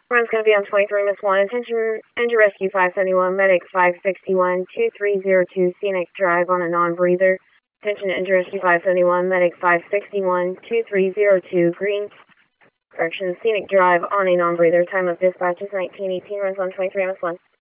Run's going to be on 23, Miss 1. Attention, Engine Rescue 571, Medic 561, 2302, Scenic Drive on a non-breather. Attention, Engine Rescue 571, Medic 561, 2302, Scenic Drive on a non-breather. Time of dispatch is 1918, runs on 23, Miss 1.